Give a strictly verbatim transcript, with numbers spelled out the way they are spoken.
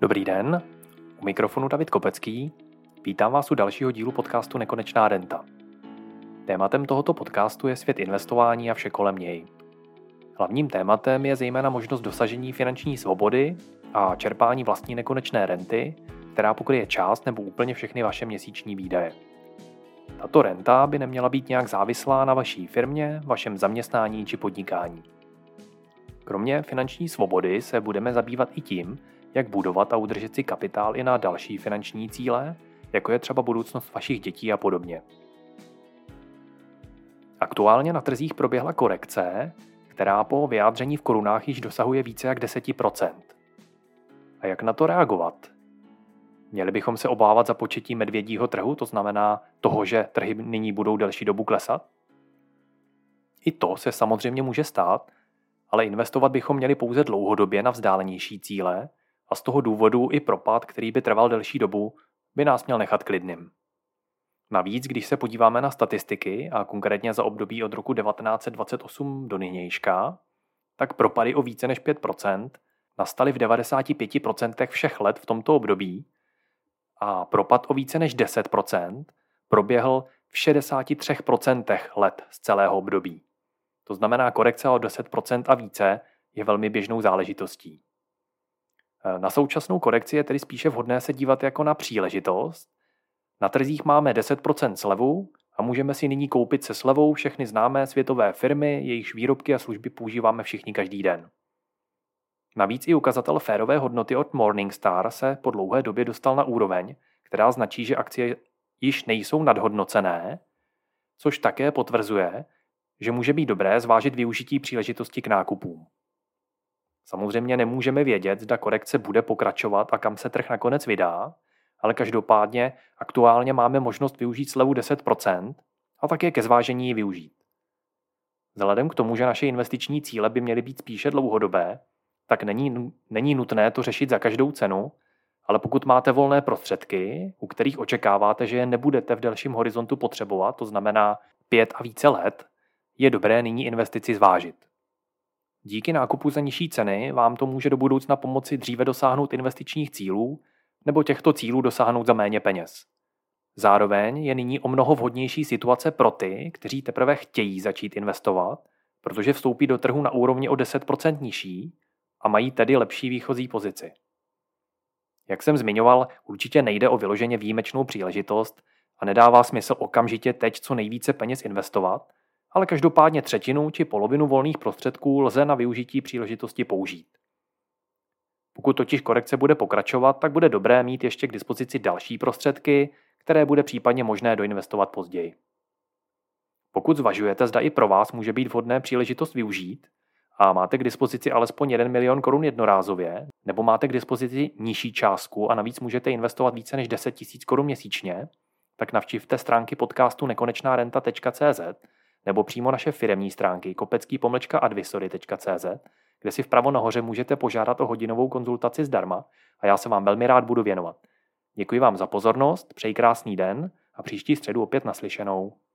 Dobrý den, u mikrofonu David Kopecký. Vítám vás u dalšího dílu podcastu Nekonečná renta. Tématem tohoto podcastu je svět investování a vše kolem něj. Hlavním tématem je zejména možnost dosažení finanční svobody a čerpání vlastní nekonečné renty, která pokryje část nebo úplně všechny vaše měsíční výdaje. Tato renta by neměla být nějak závislá na vaší firmě, vašem zaměstnání či podnikání. Kromě finanční svobody se budeme zabývat i tím, jak budovat a udržet si kapitál i na další finanční cíle, jako je třeba budoucnost vašich dětí a podobně. Aktuálně na trzích proběhla korekce, která po vyjádření v korunách již dosahuje více jak deset procent. A jak na to reagovat? Měli bychom se obávat započetí medvědího trhu, to znamená toho, že trhy nyní budou delší dobu klesat? I to se samozřejmě může stát, ale investovat bychom měli pouze dlouhodobě na vzdálenější cíle a z toho důvodu i propad, který by trval delší dobu, by nás měl nechat klidným. Navíc, když se podíváme na statistiky a konkrétně za období od roku devatenáct set dvacet osm do nynějška, tak propady o více než pět procent nastaly v devadesát pět procent všech let v tomto období a propad o více než deset procent proběhl v šedesát tři procent let z celého období. To znamená, korekce o deset procent a více je velmi běžnou záležitostí. Na současnou korekci je tedy spíše vhodné se dívat jako na příležitost. Na trzích máme deset procent slevu a můžeme si nyní koupit se slevou všechny známé světové firmy, jejichž výrobky a služby používáme všichni každý den. Navíc i ukazatel férové hodnoty od Morningstar se po dlouhé době dostal na úroveň, která značí, že akcie již nejsou nadhodnocené, což také potvrzuje, že může být dobré zvážit využití příležitosti k nákupům. Samozřejmě nemůžeme vědět, zda korekce bude pokračovat a kam se trh nakonec vydá, ale každopádně aktuálně máme možnost využít slevu deset procent a také ke zvážení ji využít. Vzhledem k tomu, že naše investiční cíle by měly být spíše dlouhodobé, tak není, není nutné to řešit za každou cenu, ale pokud máte volné prostředky, u kterých očekáváte, že je nebudete v delším horizontu potřebovat, to znamená pět a více let, je dobré nyní investici zvážit. Díky nákupu za nižší ceny vám to může do budoucna pomoci dříve dosáhnout investičních cílů nebo těchto cílů dosáhnout za méně peněz. Zároveň je nyní o mnoho vhodnější situace pro ty, kteří teprve chtějí začít investovat, protože vstoupí do trhu na úrovni o deset procent nižší a mají tedy lepší výchozí pozici. Jak jsem zmiňoval, určitě nejde o vyloženě výjimečnou příležitost a nedává smysl okamžitě teď co nejvíce peněz investovat, ale každopádně třetinu či polovinu volných prostředků lze na využití příležitosti použít. Pokud totiž korekce bude pokračovat, tak bude dobré mít ještě k dispozici další prostředky, které bude případně možné doinvestovat později. Pokud zvažujete, zda i pro vás může být vhodné příležitost využít a máte k dispozici alespoň jeden milion korun jednorázově, nebo máte k dispozici nižší částku a navíc můžete investovat více než deset tisíc korun měsíčně, tak navštivte stránky podcastu nekonečná renta tečka cé zet nebo přímo naše firemní stránky kopecký pomlčka advisory tečka cé zet, kde si vpravo nahoře můžete požádat o hodinovou konzultaci zdarma a já se vám velmi rád budu věnovat. Děkuji vám za pozornost, přeji krásný den a příští středu opět naslyšenou.